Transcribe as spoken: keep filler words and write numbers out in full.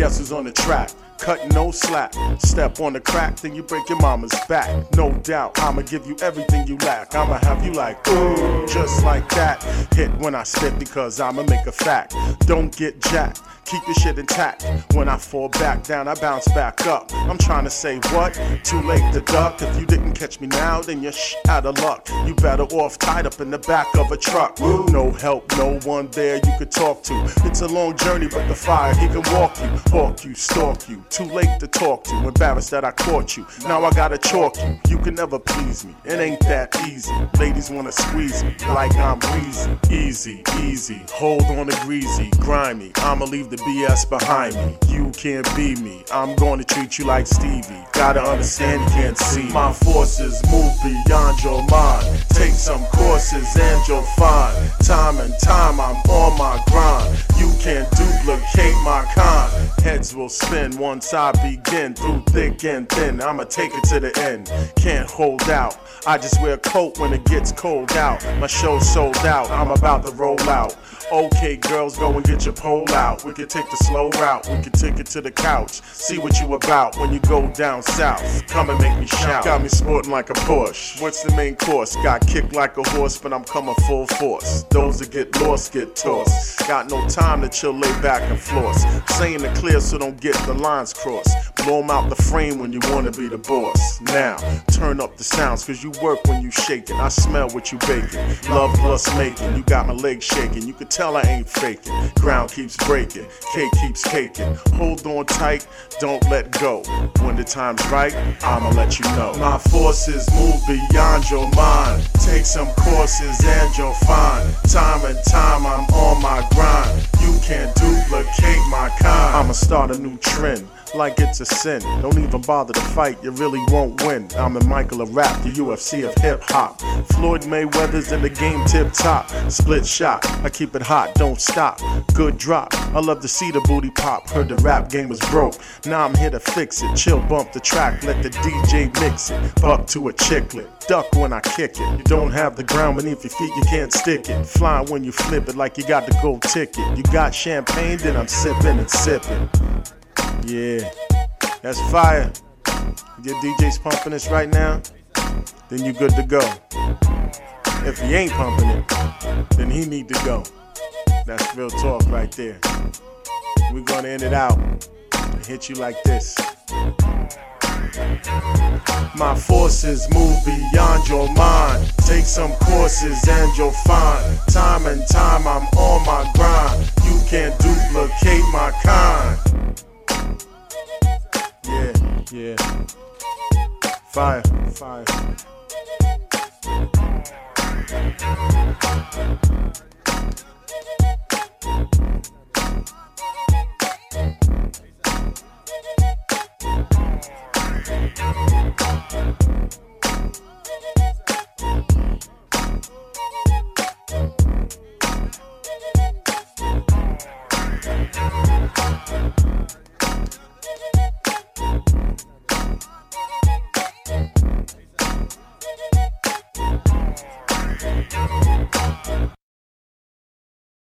guess who's on the track? Cut no slack, step on the crack, then you break your mama's back. No doubt, I'ma give you everything you lack. I'ma have you like, ooh, just like that. Hit when I spit because I'ma make a fact. Don't get jacked, keep your shit intact. When I fall back down, I bounce back up. I'm trying to say what? Too late to duck. If you didn't catch me now, then you're sh out of luck. You better off tied up in the back of a truck. No help, no one there you could talk to. It's a long journey, but the fire, he can walk you, hawk you, stalk you. Too late to talk to, embarrassed that I caught you. Now I gotta chalk you, you can never please me. It ain't that easy, ladies wanna squeeze me like I'm breezy. Easy, easy, hold on to greasy, grimy. I'ma leave the B S behind me. You can't be me, I'm gonna treat you like Stevie. Gotta understand you can't see my forces move beyond your mind. Take some courses and you'll find time and time I'm on my grind. You can't duplicate my kind. Heads will spin once I begin. Through thick and thin, I'ma take it to the end. Can't hold out, I just wear a coat when it gets cold out. My show's sold out, I'm about to roll out. Okay, girls, go and get your pole out. We can take the slow route, we can take it to the couch. See what you about when you go down south. Come and make me shout. Got me sporting like a Porsche. What's the main course? Got kicked like a horse, but I'm coming full force. Those that get lost get tossed. Got no time to chill, lay back and floss. Saying the clear so don't get the lines crossed. Blow 'em out the frame when you wanna be the boss. Now, turn up the sounds, cause you work when you shaking. I smell what you baking. Love plus making. You got my legs shaking. You can tell I ain't faking. Ground keeps breaking. Cake keeps caking. Hold on tight, don't let go. When the time's right, I'ma let you know. My forces move beyond your mind. Take some courses and you'll find. Time and time I'm on my grind. You can't duplicate my kind. I'ma start a new trend. Like it's a sin. Don't even bother to fight, you really won't win. I'm the Michael of rap, the U F C of hip hop. Floyd Mayweather's in the game tip top. Split shot, I keep it hot, don't stop. Good drop, I love to see the booty pop. Heard the rap game was broke, now I'm here to fix it. Chill, bump the track, let the D J mix it. Buck to a chicklet, duck when I kick it. You don't have the ground beneath your feet, you can't stick it. Flying when you flip it like you got the gold ticket. You got champagne, then I'm sipping and sipping. Yeah, that's fire. Your D J's pumping this right now, then you good to go. If he ain't pumping it, then he need to go. That's real talk right there. We're gonna end it out and hit you like this. My forces move beyond your mind. Take some courses and you'll find. Time and time I'm on my grind. You can't duplicate my kind. Yeah, yeah. Fire, fire.